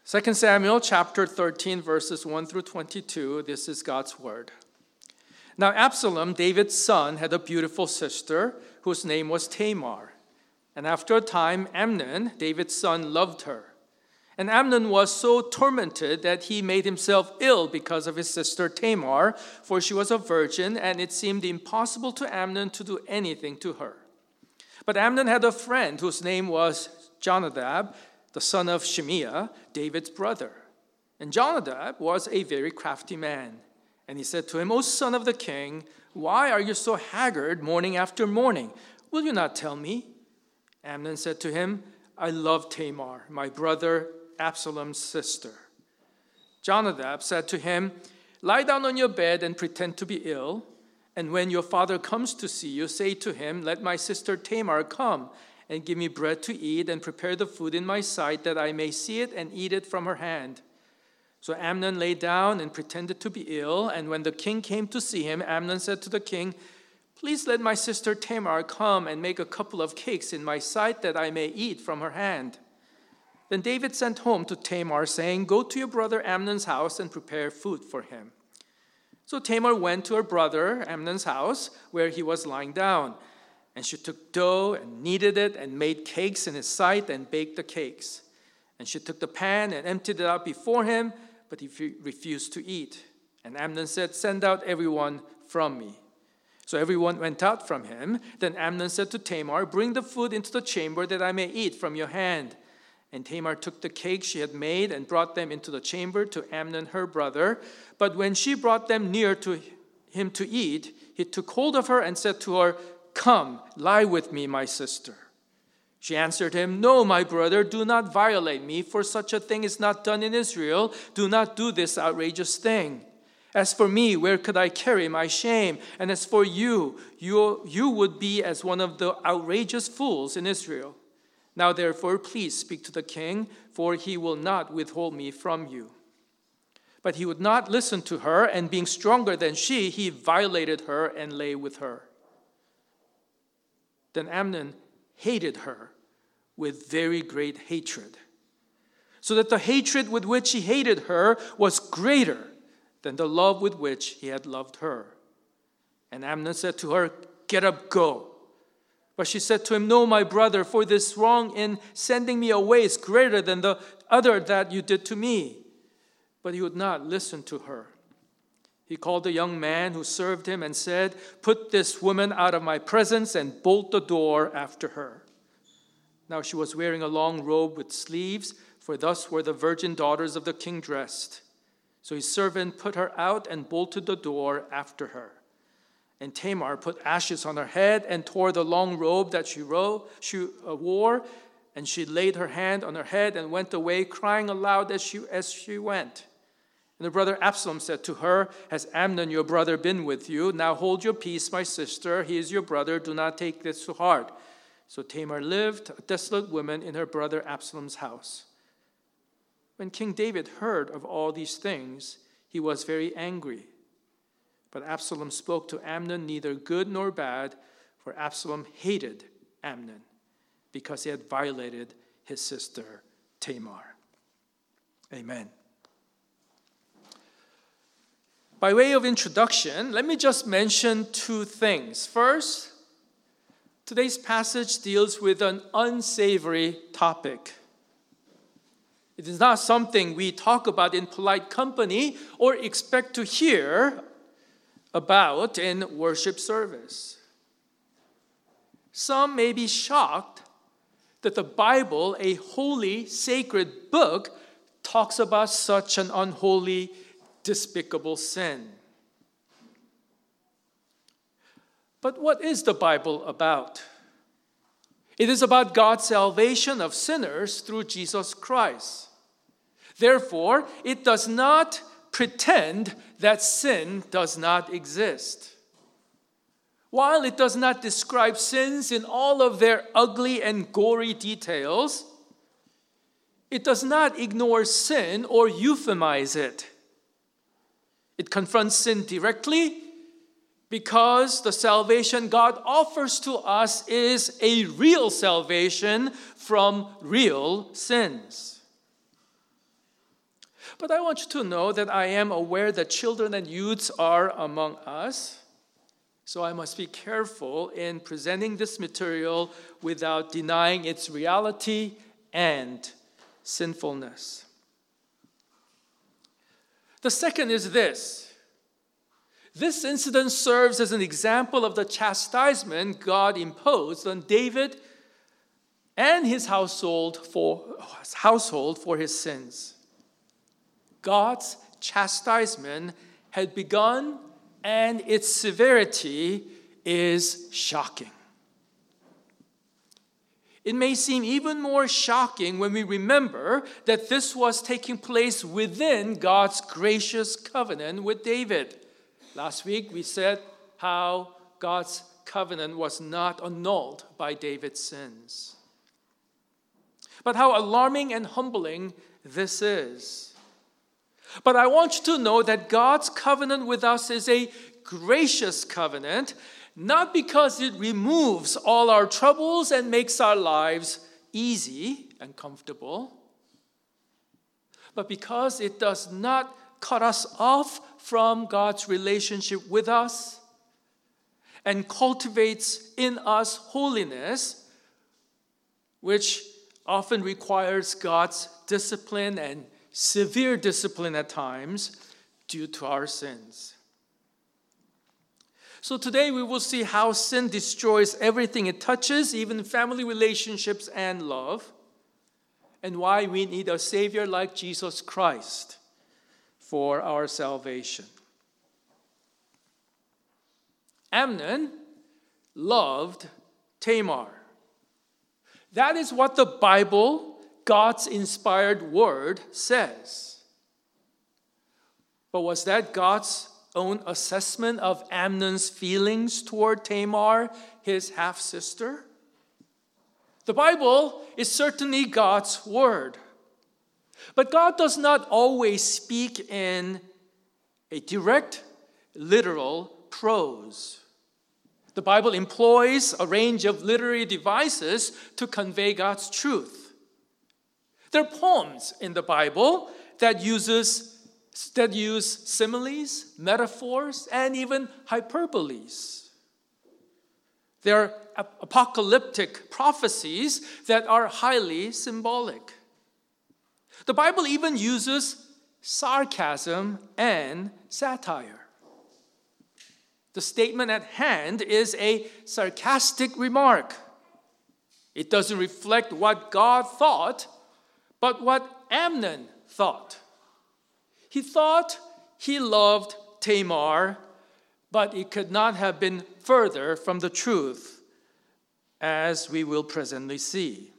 2 Samuel chapter 13, verses 1 through 22, this is God's word. Now Absalom, David's son, had a beautiful sister whose name was Tamar. And after a time, Amnon, David's son, loved her. And Amnon was so tormented that he made himself ill because of his sister Tamar, for she was a virgin, and it seemed impossible to Amnon to do anything to her. But Amnon had a friend whose name was Jonadab, the son of Shimeah, David's brother. And Jonadab was a very crafty man. And he said to him, O son of the king, why are you so haggard morning after morning? Will you not tell me? Amnon said to him, I love Tamar, my brother Absalom's sister. Jonadab said to him, lie down on your bed and pretend to be ill. And when your father comes to see you, say to him, let my sister Tamar come and give me bread to eat and prepare the food in my sight that I may see it and eat it from her hand. So Amnon lay down and pretended to be ill. And when the king came to see him, Amnon said to the king, please let my sister Tamar come and make a couple of cakes in my sight that I may eat from her hand. Then David sent home to Tamar, saying, go to your brother Amnon's house and prepare food for him. So Tamar went to her brother Amnon's house where he was lying down. And she took dough and kneaded it and made cakes in his sight and baked the cakes. And she took the pan and emptied it out before him, but he refused to eat. And Amnon said, send out everyone from me. So everyone went out from him. Then Amnon said to Tamar, bring the food into the chamber that I may eat from your hand. And Tamar took the cakes she had made and brought them into the chamber to Amnon her brother. But when she brought them near to him to eat, he took hold of her and said to her, come, lie with me, my sister. She answered him, no, my brother, do not violate me, for such a thing is not done in Israel. Do not do this outrageous thing. As for me, where could I carry my shame? And as for you, you would be as one of the outrageous fools in Israel. Now therefore, please speak to the king, for he will not withhold me from you. But he would not listen to her, and being stronger than she, he violated her and lay with her. Then Amnon hated her with very great hatred, so that the hatred with which he hated her was greater than the love with which he had loved her. And Amnon said to her, get up, go. But she said to him, no, my brother, for this wrong in sending me away is greater than the other that you did to me. But he would not listen to her. He called the young man who served him and said, put this woman out of my presence and bolt the door after her. Now she was wearing a long robe with sleeves, for thus were the virgin daughters of the king dressed. So his servant put her out and bolted the door after her. And Tamar put ashes on her head and tore the long robe that she wore, and she laid her hand on her head and went away, crying aloud as she went. And her brother Absalom said to her, has Amnon your brother been with you? Now hold your peace, my sister. He is your brother. Do not take this to heart. So Tamar lived, a desolate woman, in her brother Absalom's house. When King David heard of all these things, he was very angry. But Absalom spoke to Amnon neither good nor bad, for Absalom hated Amnon because he had violated his sister Tamar. Amen. By way of introduction, let me just mention two things. First, today's passage deals with an unsavory topic. It is not something we talk about in polite company or expect to hear about in worship service. Some may be shocked that the Bible, a holy, sacred book, talks about such an unholy, despicable sin. But what is the Bible about? It is about God's salvation of sinners through Jesus Christ. Therefore, it does not pretend that sin does not exist. While it does not describe sins in all of their ugly and gory details, it does not ignore sin or euphemize it. It confronts sin directly because the salvation God offers to us is a real salvation from real sins. But I want you to know that I am aware that children and youths are among us. So I must be careful in presenting this material without denying its reality and sinfulness. The second is this. This incident serves as an example of the chastisement God imposed on David and his household for his sins. God's chastisement had begun, and its severity is shocking. It may seem even more shocking when we remember that this was taking place within God's gracious covenant with David. Last week we said how God's covenant was not annulled by David's sins. But how alarming and humbling this is. But I want you to know that God's covenant with us is a gracious covenant, not because it removes all our troubles and makes our lives easy and comfortable, but because it does not cut us off from God's relationship with us and cultivates in us holiness, which often requires God's discipline and severe discipline at times due to our sins. So today we will see how sin destroys everything it touches, even family relationships and love, and why we need a Savior like Jesus Christ for our salvation. Amnon loved Tamar. That is what the Bible, God's inspired word, says. But was that God's own assessment of Amnon's feelings toward Tamar, his half-sister? The Bible is certainly God's word. But God does not always speak in a direct, literal prose. The Bible employs a range of literary devices to convey God's truth. There are poems in the Bible that use similes, metaphors, and even hyperboles. There are apocalyptic prophecies that are highly symbolic. The Bible even uses sarcasm and satire. The statement at hand is a sarcastic remark. It doesn't reflect what God thought, but what Amnon thought. He thought he loved Tamar, but it could not have been further from the truth, as we will presently see.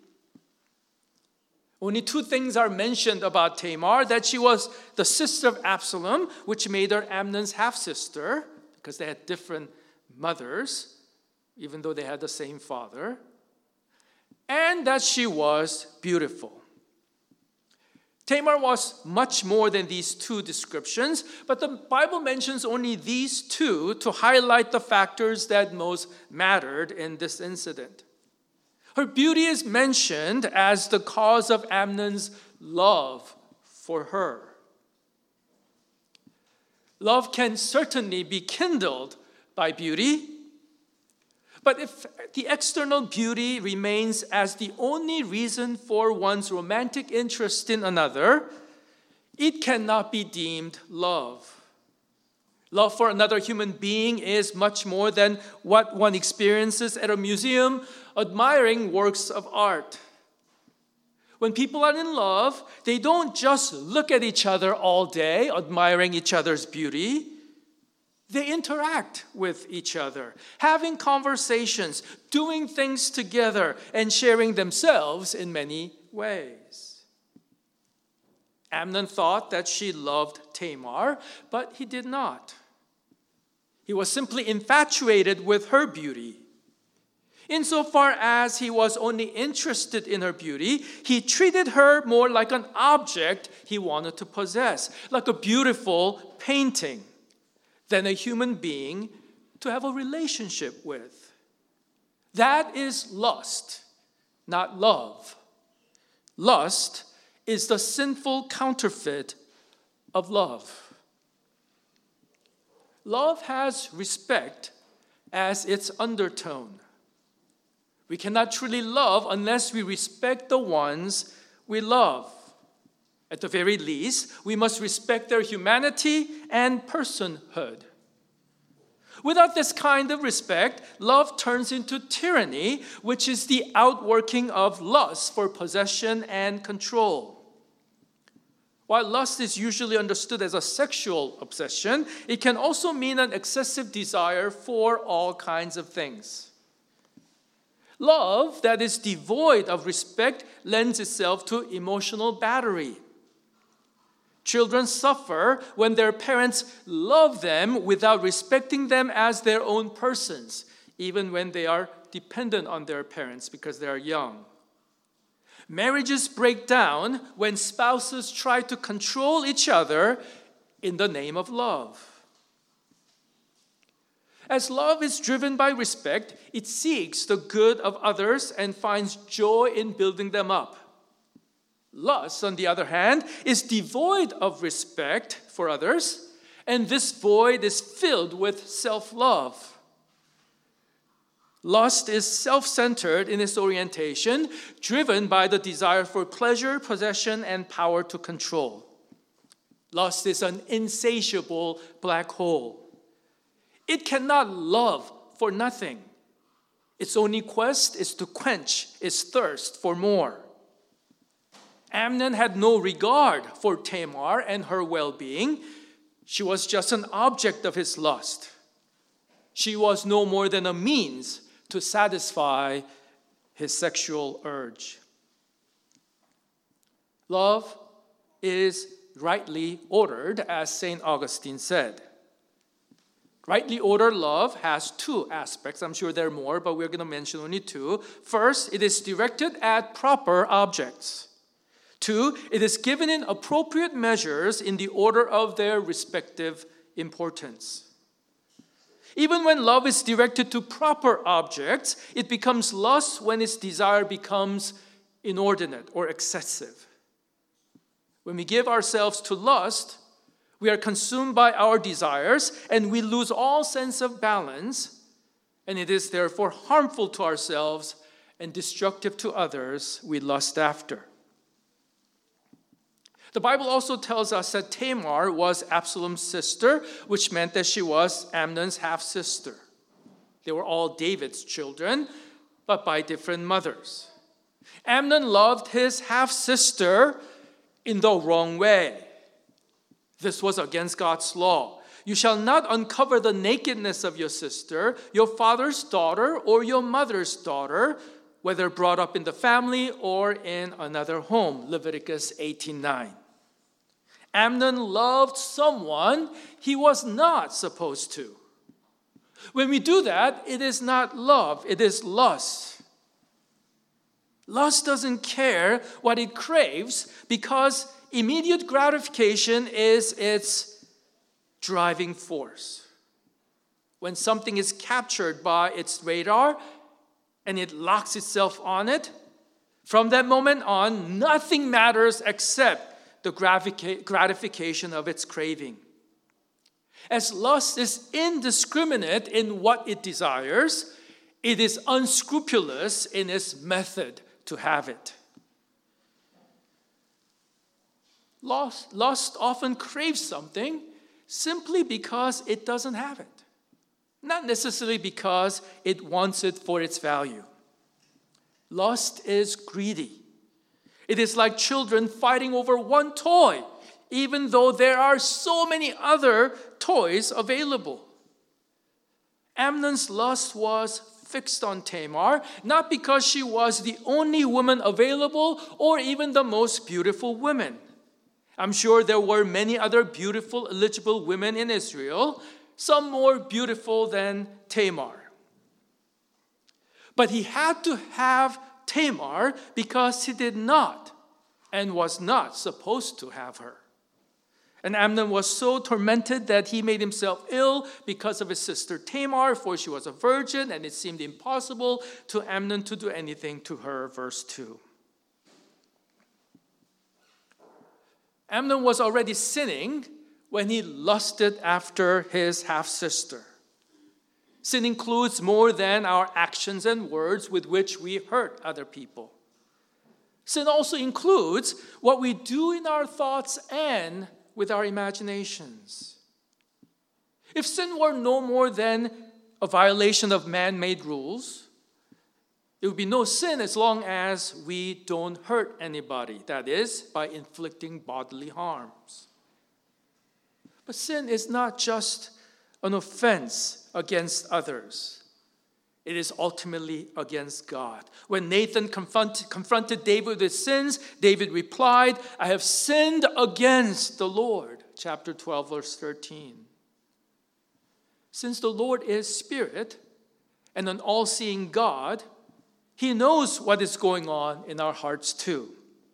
Only two things are mentioned about Tamar: that she was the sister of Absalom, which made her Amnon's half-sister, because they had different mothers, even though they had the same father, and that she was beautiful. Tamar was much more than these two descriptions, but the Bible mentions only these two to highlight the factors that most mattered in this incident. Her beauty is mentioned as the cause of Amnon's love for her. Love can certainly be kindled by beauty, but if the external beauty remains as the only reason for one's romantic interest in another, it cannot be deemed love. Love for another human being is much more than what one experiences at a museum admiring works of art. When people are in love, they don't just look at each other all day, admiring each other's beauty. They interact with each other, having conversations, doing things together, and sharing themselves in many ways. Amnon thought that she loved Tamar, but he did not. He was simply infatuated with her beauty. Insofar as he was only interested in her beauty, he treated her more like an object he wanted to possess, like a beautiful painting, than a human being to have a relationship with. That is lust, not love. Lust is the sinful counterfeit of love. Love has respect as its undertone. We cannot truly love unless we respect the ones we love. At the very least, we must respect their humanity and personhood. Without this kind of respect, love turns into tyranny, which is the outworking of lust for possession and control. While lust is usually understood as a sexual obsession, it can also mean an excessive desire for all kinds of things. Love that is devoid of respect lends itself to emotional battery. Children suffer when their parents love them without respecting them as their own persons, even when they are dependent on their parents because they are young. Marriages break down when spouses try to control each other in the name of love. As love is driven by respect, it seeks the good of others and finds joy in building them up. Lust, on the other hand, is devoid of respect for others, and this void is filled with self-love. Lust is self-centered in its orientation, driven by the desire for pleasure, possession, and power to control. Lust is an insatiable black hole. It cannot love for nothing. Its only quest is to quench its thirst for more. Amnon had no regard for Tamar and her well-being. She was just an object of his lust. She was no more than a means to satisfy his sexual urge. Love is rightly ordered, as St. Augustine said. Rightly ordered love has two aspects. I'm sure there are more, but we're going to mention only two. First, it is directed at proper objects. Two, it is given in appropriate measures in the order of their respective importance. Even when love is directed to proper objects, it becomes lust when its desire becomes inordinate or excessive. When we give ourselves to lust, we are consumed by our desires and we lose all sense of balance, and it is therefore harmful to ourselves and destructive to others we lust after. The Bible also tells us that Tamar was Absalom's sister, which meant that she was Amnon's half-sister. They were all David's children, but by different mothers. Amnon loved his half-sister in the wrong way. This was against God's law. You shall not uncover the nakedness of your sister, your father's daughter, or your mother's daughter, whether brought up in the family or in another home. Leviticus 18:9. Amnon loved someone he was not supposed to. When we do that, it is not love, it is lust. Lust doesn't care what it craves because immediate gratification is its driving force. When something is captured by its radar and it locks itself on it, from that moment on, nothing matters except the gratification of its craving. As lust is indiscriminate in what it desires, it is unscrupulous in its method to have it. Lust often craves something simply because it doesn't have it, not necessarily because it wants it for its value. Lust is greedy. It is like children fighting over one toy, even though there are so many other toys available. Amnon's lust was fixed on Tamar, not because she was the only woman available or even the most beautiful woman. I'm sure there were many other beautiful, eligible women in Israel, some more beautiful than Tamar. But he had to have Tamar because he did not and was not supposed to have her. And Amnon was so tormented that he made himself ill because of his sister Tamar, for she was a virgin, and it seemed impossible to Amnon to do anything to her. Verse 2. Amnon was already sinning when he lusted after his half-sister. Sin includes more than our actions and words with which we hurt other people. Sin also includes what we do in our thoughts and with our imaginations. If sin were no more than a violation of man-made rules, it would be no sin as long as we don't hurt anybody, that is, by inflicting bodily harms. But sin is not just an offense against others. It is ultimately against God. When Nathan confronted David with his sins, David replied, "I have sinned against the Lord." Chapter 12, verse 13. Since the Lord is Spirit and an all-seeing God, He knows what is going on in our hearts too.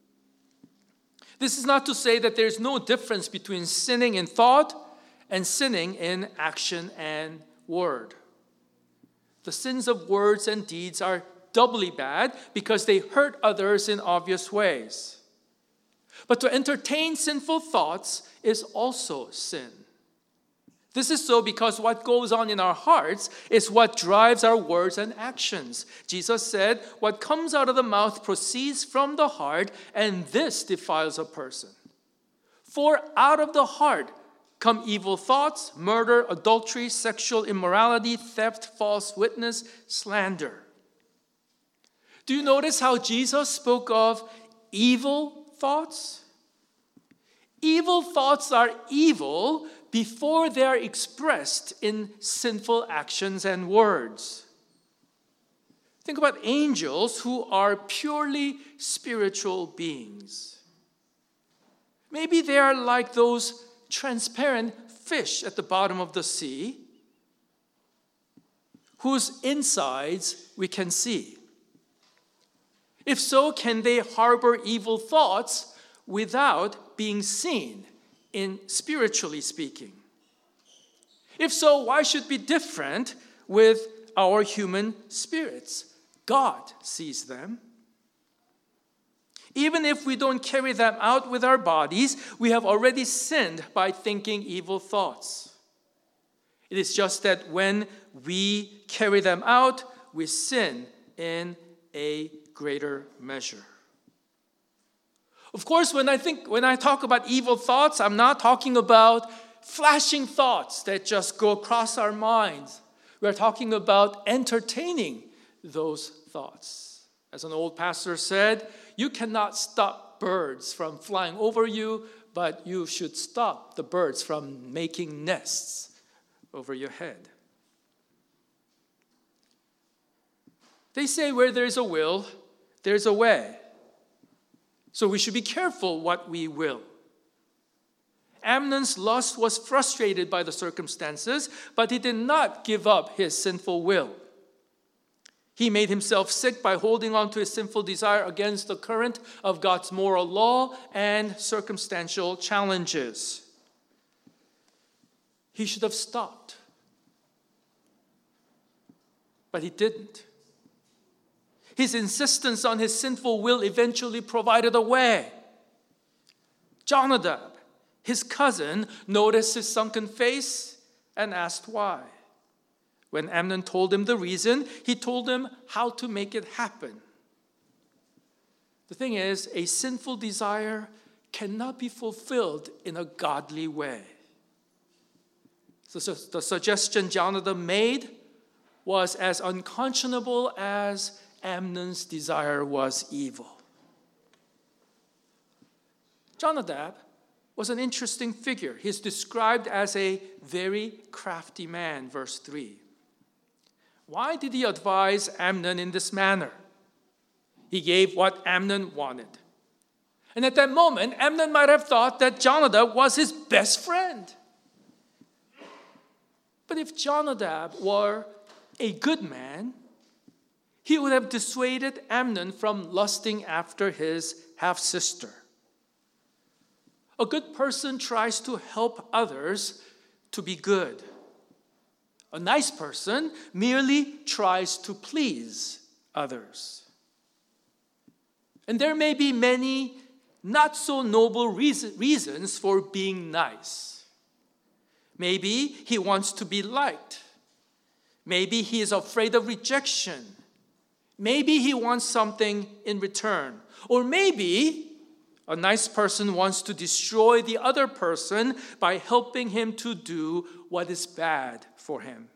This is not to say that there is no difference between sinning in thought and sinning in action and word. The sins of words and deeds are doubly bad because they hurt others in obvious ways. But to entertain sinful thoughts is also sin. This is so because what goes on in our hearts is what drives our words and actions. Jesus said, "What comes out of the mouth proceeds from the heart, and this defiles a person. For out of the heart come evil thoughts, murder, adultery, sexual immorality, theft, false witness, slander." Do you notice how Jesus spoke of evil thoughts? Evil thoughts are evil before they are expressed in sinful actions and words. Think about angels who are purely spiritual beings. Maybe they are like those transparent fish at the bottom of the sea, whose insides we can see. If so, can they harbor evil thoughts without being seen, in spiritually speaking? If so, why should it be different with our human spirits? God sees them. Even if we don't carry them out with our bodies, we have already sinned by thinking evil thoughts. It is just that when we carry them out, we sin in a greater measure. Of course, when I talk about evil thoughts, I'm not talking about flashing thoughts that just go across our minds. We're talking about entertaining those thoughts. As an old pastor said, you cannot stop birds from flying over you, but you should stop the birds from making nests over your head. They say where there's a will, there's a way. So we should be careful what we will. Amnon's lust was frustrated by the circumstances, but he did not give up his sinful will. He made himself sick by holding on to his sinful desire against the current of God's moral law and circumstantial challenges. He should have stopped, but he didn't. His insistence on his sinful will eventually provided a way. Jonadab, his cousin, noticed his sunken face and asked why. When Amnon told him the reason, he told him how to make it happen. The thing is, a sinful desire cannot be fulfilled in a godly way. So the suggestion Jonadab made was as unconscionable as Amnon's desire was evil. Jonadab was an interesting figure. He's described as a very crafty man, verse 3. Why did he advise Amnon in this manner? He gave what Amnon wanted. And at that moment, Amnon might have thought that Jonadab was his best friend. But if Jonadab were a good man, he would have dissuaded Amnon from lusting after his half-sister. A good person tries to help others to be good. A nice person merely tries to please others. And there may be many not so noble reasons for being nice. Maybe he wants to be liked. Maybe he is afraid of rejection. Maybe he wants something in return. Or maybe a nice person wants to destroy the other person by helping him to do what is bad for him.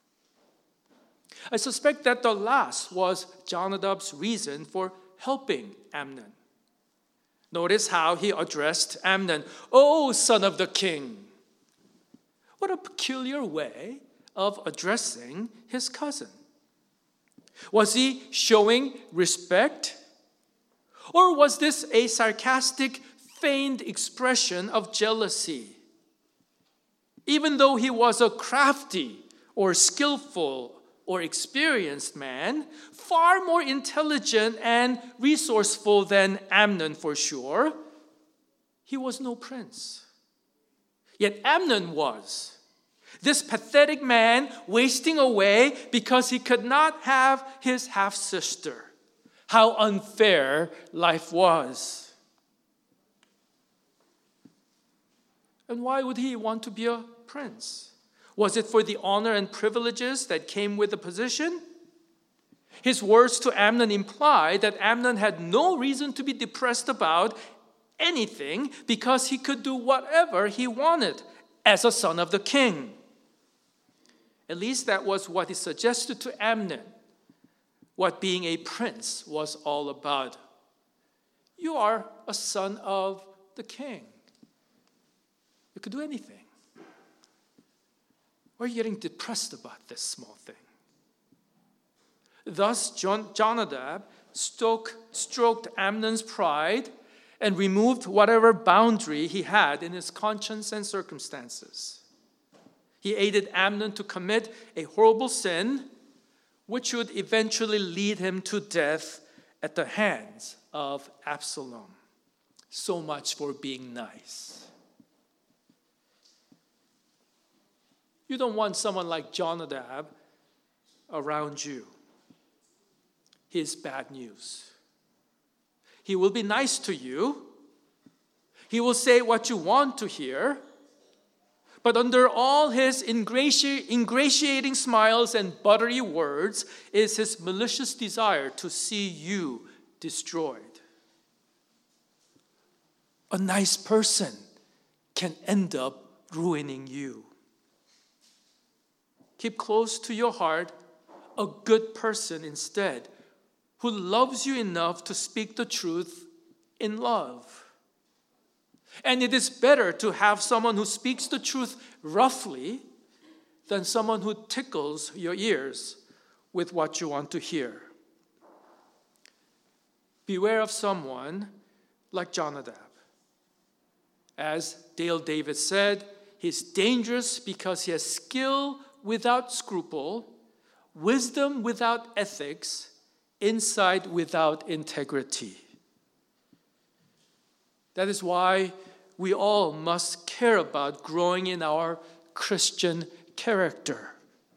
I suspect that the last was Jonadab's reason for helping Amnon. Notice how he addressed Amnon, "Oh, son of the king." What a peculiar way of addressing his cousin. Was he showing respect? Or was this a sarcastic, feigned expression of jealousy? Even though he was a crafty or skillful or experienced man, far more intelligent and resourceful than Amnon for sure, he was no prince. Yet Amnon was. This pathetic man wasting away because he could not have his half-sister. How unfair life was. And why would he want to be a prince? Was it for the honor and privileges that came with the position? His words to Amnon imply that Amnon had no reason to be depressed about anything because he could do whatever he wanted as a son of the king. At least that was what he suggested to Amnon, what being a prince was all about. You are a son of the king. You could do anything. Why are you getting depressed about this small thing? Thus, Jonadab stroked Amnon's pride and removed whatever boundary he had in his conscience and circumstances. He aided Amnon to commit a horrible sin, which would eventually lead him to death at the hands of Absalom. So much for being nice. You don't want someone like Jonadab around you. He is bad news. He will be nice to you. He will say what you want to hear. But under all his ingratiating smiles and buttery words is his malicious desire to see you destroyed. A nice person can end up ruining you. Keep close to your heart a good person instead, who loves you enough to speak the truth in love. And it is better to have someone who speaks the truth roughly than someone who tickles your ears with what you want to hear. Beware of someone like Jonadab. As Dale David said, he's dangerous because he has skill without scruple, wisdom without ethics, insight without integrity. That is why we all must care about growing in our Christian character,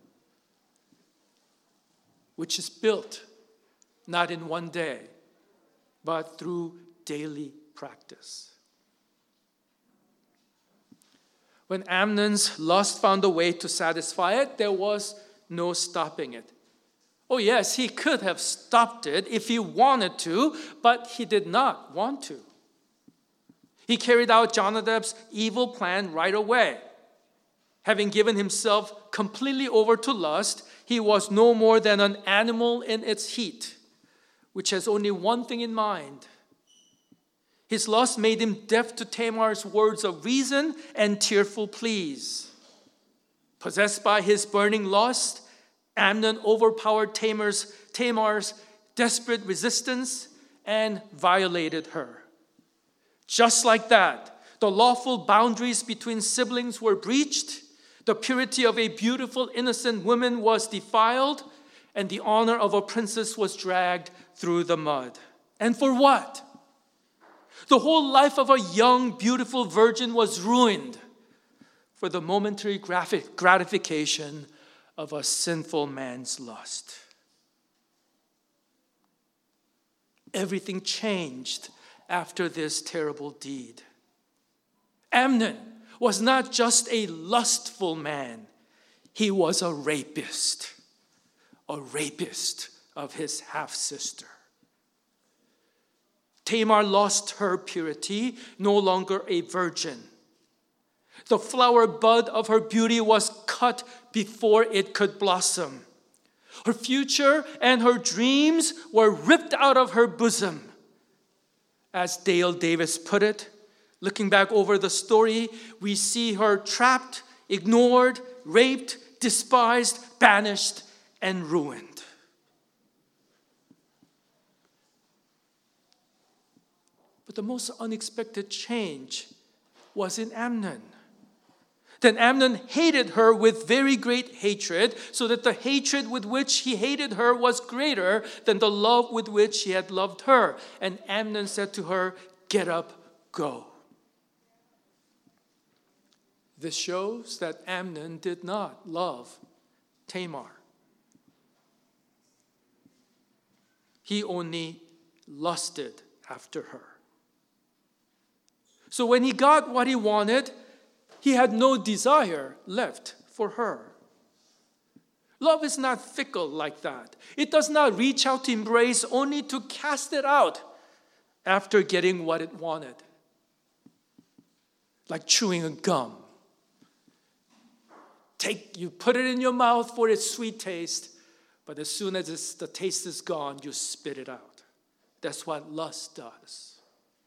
which is built not in one day, but through daily practice. When Amnon's lust found a way to satisfy it, there was no stopping it. Oh yes, he could have stopped it if he wanted to, but he did not want to. He carried out Jonadab's evil plan right away. Having given himself completely over to lust, he was no more than an animal in its heat, which has only one thing in mind. His lust made him deaf to Tamar's words of reason and tearful pleas. Possessed by his burning lust, Amnon overpowered Tamar's desperate resistance and violated her. Just like that, the lawful boundaries between siblings were breached, the purity of a beautiful, innocent woman was defiled, and the honor of a princess was dragged through the mud. And for what? The whole life of a young, beautiful virgin was ruined for the momentary gratification of a sinful man's lust. Everything changed after this terrible deed. Amnon was not just a lustful man. He was a rapist of his half-sister. Tamar lost her purity, no longer a virgin. The flower bud of her beauty was cut before it could blossom. Her future and her dreams were ripped out of her bosom. As Dale Davis put it, looking back over the story, we see her trapped, ignored, raped, despised, banished, and ruined. But the most unexpected change was in Amnon. Then Amnon hated her with very great hatred, so that the hatred with which he hated her was greater than the love with which he had loved her. And Amnon said to her, "Get up, go." This shows that Amnon did not love Tamar. He only lusted after her. So when he got what he wanted, he had no desire left for her. Love is not fickle like that. It does not reach out to embrace only to cast it out after getting what it wanted. Like chewing a gum. You put it in your mouth for its sweet taste, but as soon as the taste is gone, you spit it out. That's what lust does.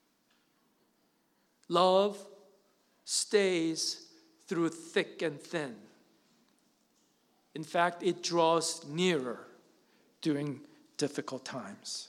Love stays through thick and thin. In fact, it draws nearer during difficult times.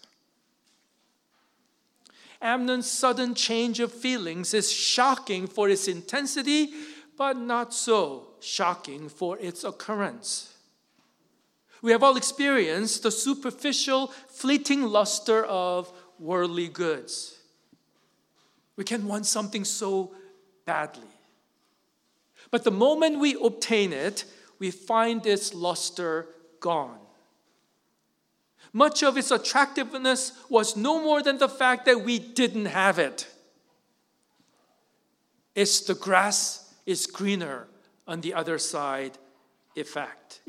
Amnon's sudden change of feelings is shocking for its intensity, but not so shocking for its occurrence. We have all experienced the superficial, fleeting luster of worldly goods. We can want something so badly. But the moment we obtain it, we find its luster gone. Much of its attractiveness was no more than the fact that we didn't have it. It's the grass is greener on the other side effect.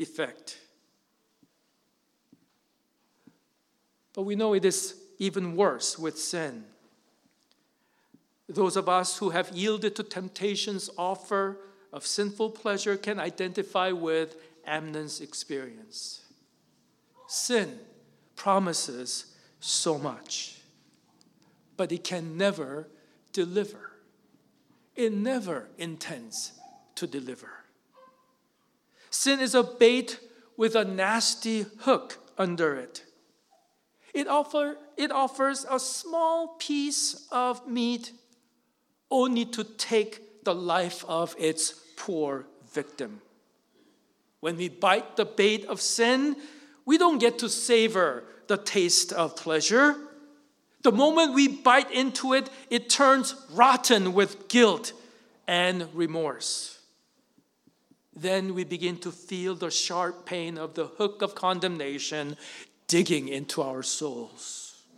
But we know it is even worse with sin. Those of us who have yielded to temptation's offer of sinful pleasure can identify with Amnon's experience. Sin promises so much, but it can never deliver. It never intends to deliver. Sin is a bait with a nasty hook under it. It offers a small piece of meat only to take the life of its poor victim. When we bite the bait of sin, we don't get to savor the taste of pleasure. The moment we bite into it, it turns rotten with guilt and remorse. Then we begin to feel the sharp pain of the hook of condemnation digging into our souls.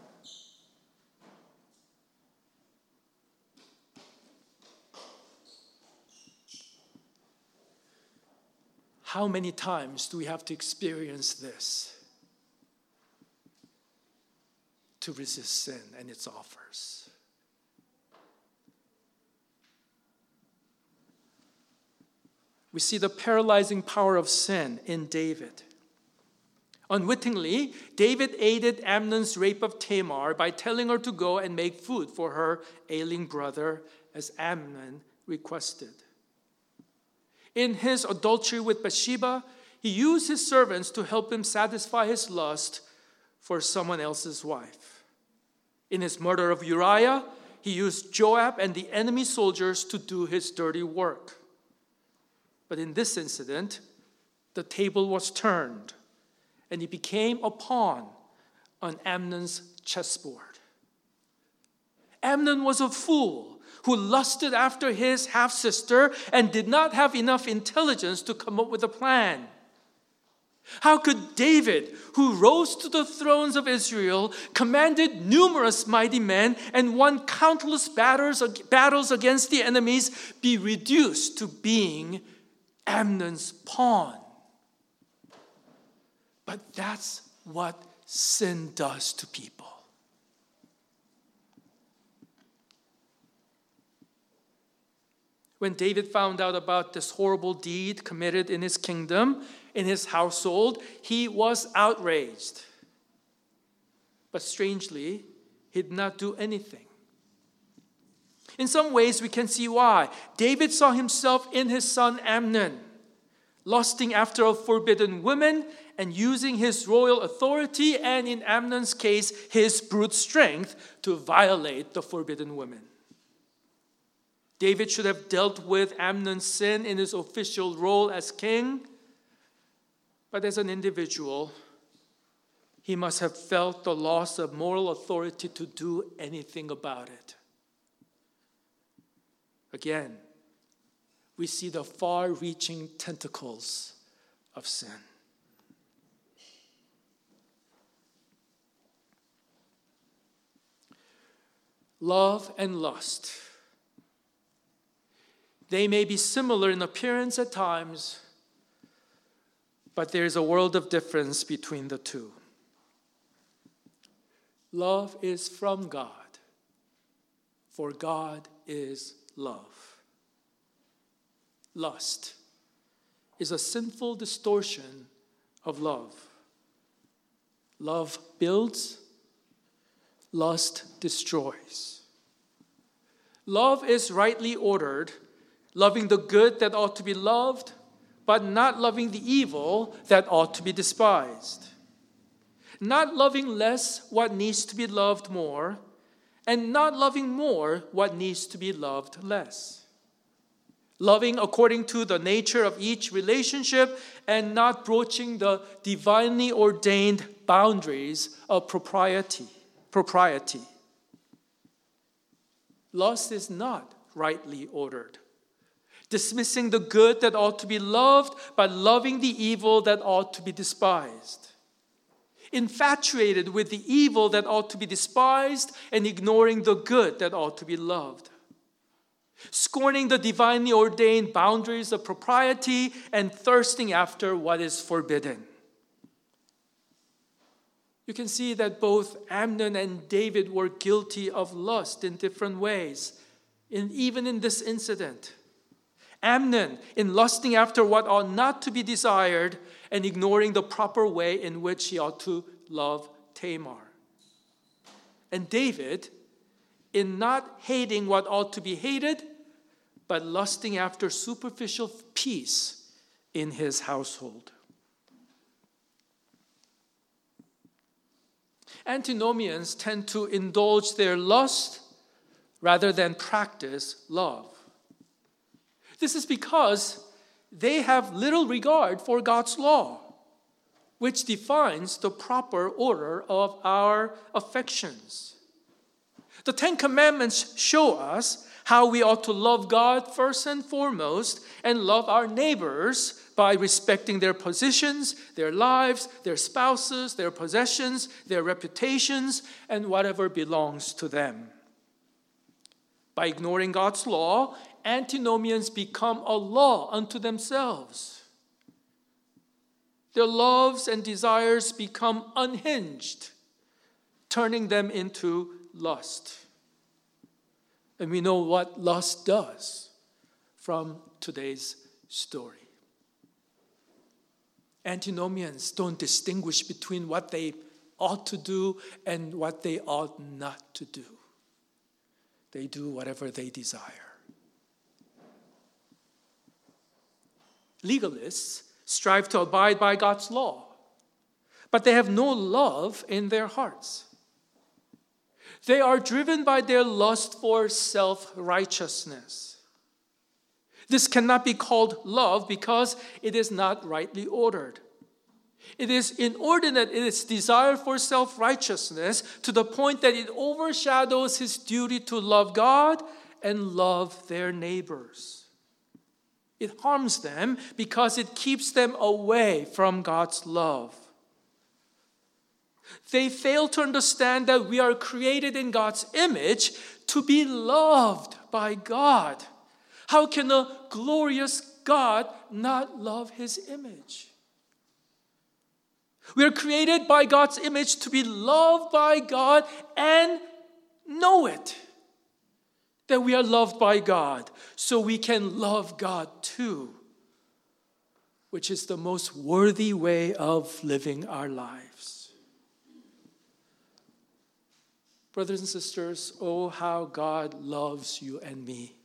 How many times do we have to experience this to resist sin and its offers? We see the paralyzing power of sin in David. Unwittingly, David aided Amnon's rape of Tamar by telling her to go and make food for her ailing brother, as Amnon requested. In his adultery with Bathsheba, he used his servants to help him satisfy his lust for someone else's wife. In his murder of Uriah, he used Joab and the enemy soldiers to do his dirty work. But in this incident, the table was turned, and he became a pawn on Amnon's chessboard. Amnon was a fool who lusted after his half-sister and did not have enough intelligence to come up with a plan. How could David, who rose to the thrones of Israel, commanded numerous mighty men, and won countless battles against the enemies, be reduced to being Amnon's pawn? But that's what sin does to people. When David found out about this horrible deed committed in his kingdom, in his household, he was outraged. But strangely, he did not do anything. In some ways, we can see why. David saw himself in his son Amnon, lusting after a forbidden woman and using his royal authority and, in Amnon's case, his brute strength to violate the forbidden woman. David should have dealt with Amnon's sin in his official role as king, but as an individual, he must have felt the loss of moral authority to do anything about it. Again, we see the far-reaching tentacles of sin. Love and lust. They may be similar in appearance at times, but there is a world of difference between the two. Love is from God, for God is love. Lust is a sinful distortion of love. Love builds, lust destroys. Love is rightly ordered, loving the good that ought to be loved, but not loving the evil that ought to be despised. Not loving less what needs to be loved more, and not loving more what needs to be loved less. Loving according to the nature of each relationship and not broaching the divinely ordained boundaries of propriety. Lust is not rightly ordered. Dismissing the good that ought to be loved, but loving the evil that ought to be despised. Infatuated with the evil that ought to be despised and ignoring the good that ought to be loved. Scorning the divinely ordained boundaries of propriety and thirsting after what is forbidden. You can see that both Amnon and David were guilty of lust in different ways, even in this incident. Amnon in lusting after what ought not to be desired and ignoring the proper way in which he ought to love Tamar. And David in not hating what ought to be hated, but lusting after superficial peace in his household. Antinomians tend to indulge their lust rather than practice love. This is because they have little regard for God's law, which defines the proper order of our affections. The Ten Commandments show us how we ought to love God first and foremost and love our neighbors by respecting their positions, their lives, their spouses, their possessions, their reputations, and whatever belongs to them. By ignoring God's law, antinomians become a law unto themselves. Their loves and desires become unhinged, turning them into lust. And we know what lust does from today's story. Antinomians don't distinguish between what they ought to do and what they ought not to do. They do whatever they desire. Legalists strive to abide by God's law, but they have no love in their hearts. They are driven by their lust for self-righteousness. This cannot be called love because it is not rightly ordered. It is inordinate in its desire for self-righteousness to the point that it overshadows his duty to love God and love their neighbors. It harms them because it keeps them away from God's love. They fail to understand that we are created in God's image to be loved by God. How can a glorious God not love His image? We are created by God's image to be loved by God and know it, that we are loved by God, so we can love God too, which is the most worthy way of living our lives. Brothers and sisters, oh, how God loves you and me.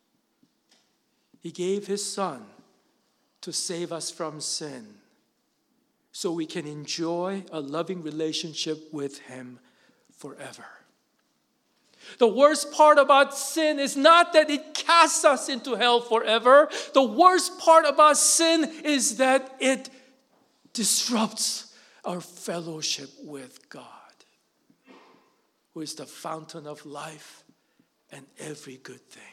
He gave His Son to save us from sin, so we can enjoy a loving relationship with Him forever. The worst part about sin is not that it casts us into hell forever. The worst part about sin is that it disrupts our fellowship with God, who is the fountain of life and every good thing.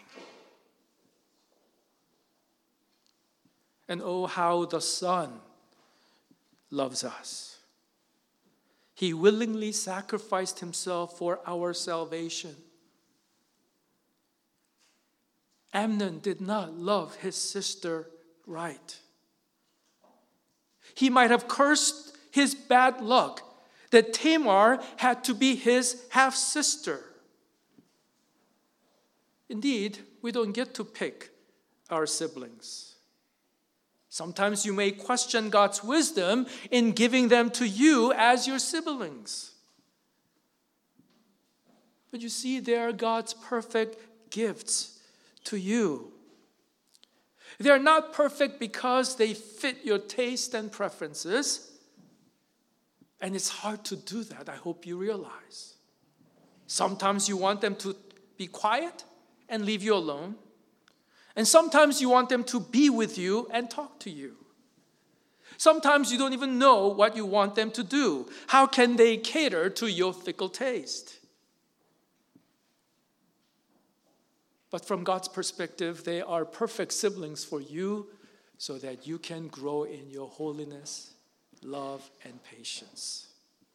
And oh, how the Son loves us. He willingly sacrificed Himself for our salvation. Amnon did not love his sister right. He might have cursed his bad luck that Tamar had to be his half-sister. Indeed, we don't get to pick our siblings. Sometimes you may question God's wisdom in giving them to you as your siblings. But you see, they are God's perfect gifts to you. They are not perfect because they fit your taste and preferences. And it's hard to do that, I hope you realize. Sometimes you want them to be quiet and leave you alone. And sometimes you want them to be with you and talk to you. Sometimes you don't even know what you want them to do. How can they cater to your fickle taste? But from God's perspective, they are perfect siblings for you so that you can grow in your holiness, love, and patience.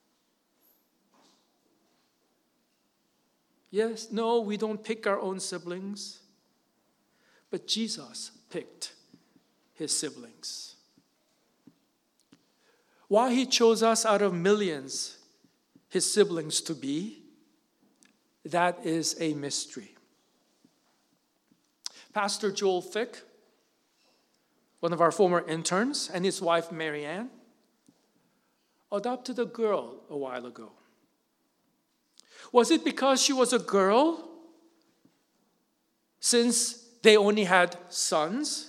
Yes, no, we don't pick our own siblings. But Jesus picked His siblings. Why He chose us out of millions, His siblings to be, that is a mystery. Pastor Joel Fick, one of our former interns, and his wife Marianne, adopted a girl a while ago. Was it because she was a girl? Since they only had sons?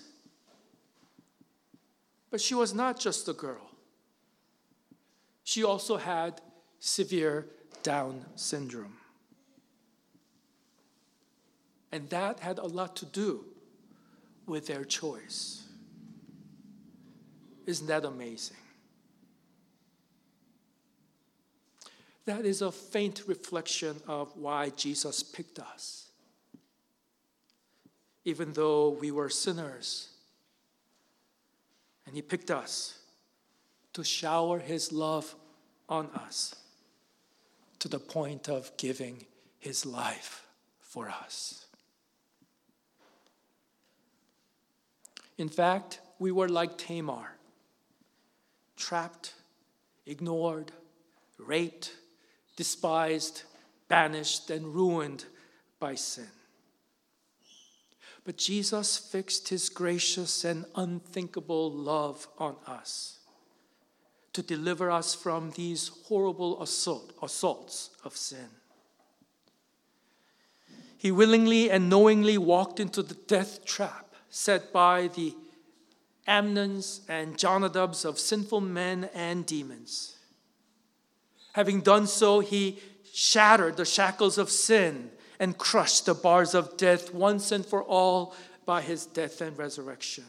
But she was not just a girl. She also had severe Down syndrome. And that had a lot to do with their choice. Isn't that amazing? That is a faint reflection of why Jesus picked us. Even though we were sinners, and He picked us to shower His love on us to the point of giving His life for us. In fact, we were like Tamar, trapped, ignored, raped, despised, banished, and ruined by sin. But Jesus fixed His gracious and unthinkable love on us to deliver us from these horrible assaults of sin. He willingly and knowingly walked into the death trap set by the Amnons and Jonadabs of sinful men and demons. Having done so, He shattered the shackles of sin and crushed the bars of death once and for all by His death and resurrection.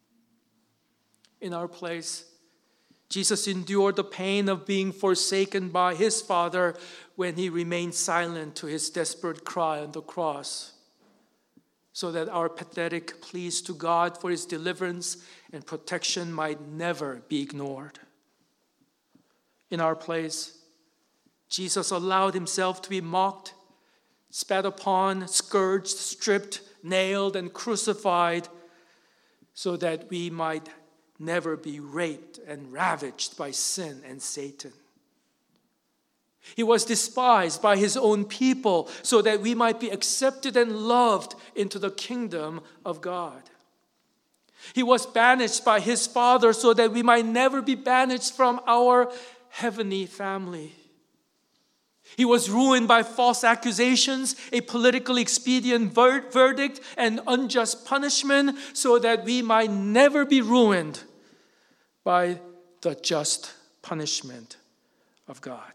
In our place, Jesus endured the pain of being forsaken by His Father when He remained silent to His desperate cry on the cross. so that our pathetic pleas to God for his deliverance and protection might never be ignored. In our place, Jesus allowed himself to be mocked, spat upon, scourged, stripped, nailed, and crucified, so that we might never be raped and ravaged by sin and Satan. He was despised by his own people so that we might be accepted and loved into the kingdom of God. He was banished by his Father so that we might never be banished from our heavenly family. He was ruined by false accusations, a politically expedient verdict, and unjust punishment so that we might never be ruined by the just punishment of God.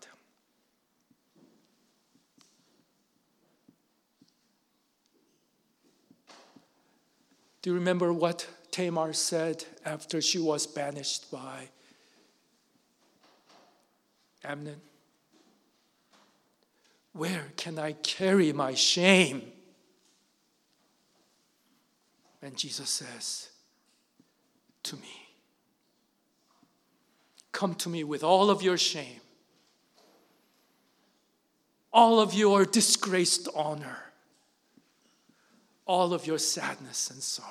Do you remember what Tamar said after she was banished by Amnon? Where can I carry my shame? And Jesus says, to me. Come to me with all of your shame, all of your disgraced honor, all of your sadness and sorrow.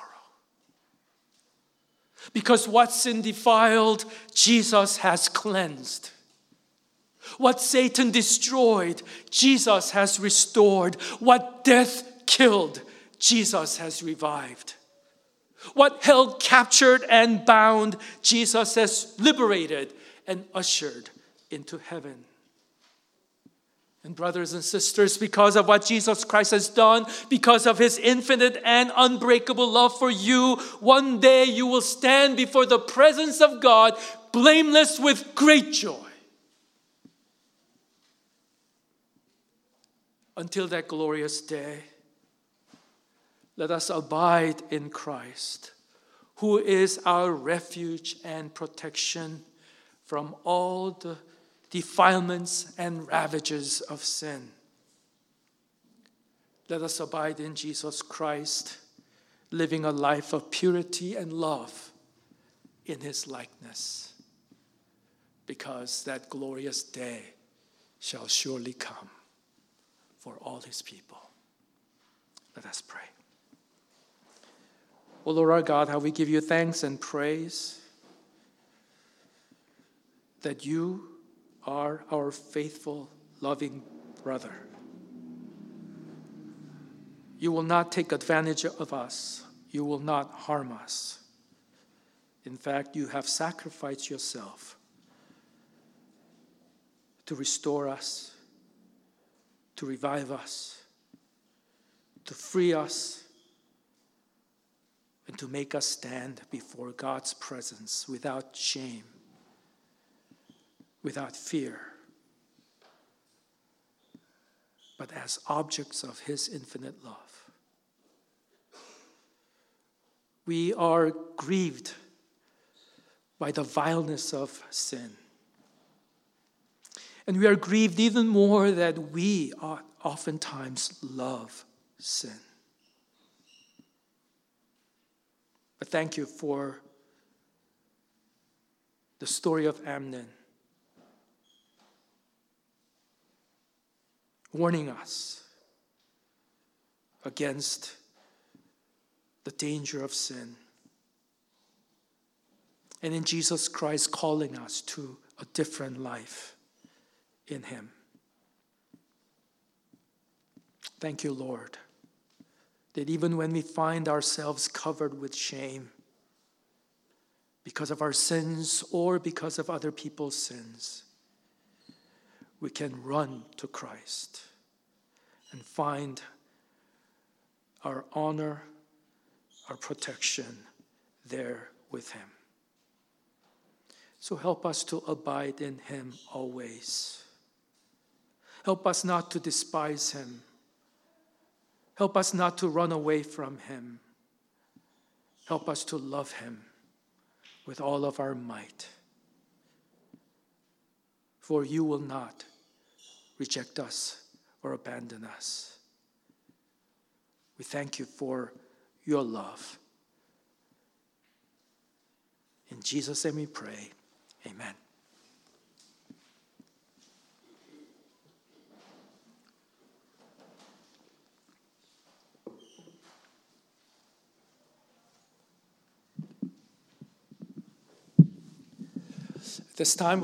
Because what sin defiled, Jesus has cleansed. What Satan destroyed, Jesus has restored. What death killed, Jesus has revived. What hell captured and bound, Jesus has liberated and ushered into heaven. And brothers and sisters, because of what Jesus Christ has done, because of his infinite and unbreakable love for you, one day you will stand before the presence of God, blameless with great joy. Until that glorious day, let us abide in Christ, who is our refuge and protection from all the defilements and ravages of sin. Let us abide in Jesus Christ, living a life of purity and love in his likeness, because that glorious day shall surely come for all his people. Let us pray. O Lord our God, how we give you thanks and praise that you are our faithful, loving brother. You will not take advantage of us. You will not harm us. In fact, you have sacrificed yourself to restore us, to revive us, to free us, and to make us stand before God's presence without shame, without fear, but as objects of his infinite love. We are grieved by the vileness of sin. And we are grieved even more that we oftentimes love sin. But thank you for the story of Amnon, warning us against the danger of sin. And in Jesus Christ calling us to a different life in him. Thank you, Lord, that even when we find ourselves covered with shame because of our sins or because of other people's sins, we can run to Christ and find our honor, our protection there with him. So help us to abide in him always. Help us not to despise him. Help us not to run away from him. Help us to love him with all of our might. For you will not reject us or abandon us. We thank you for your love. In Jesus' name we pray. Amen. This time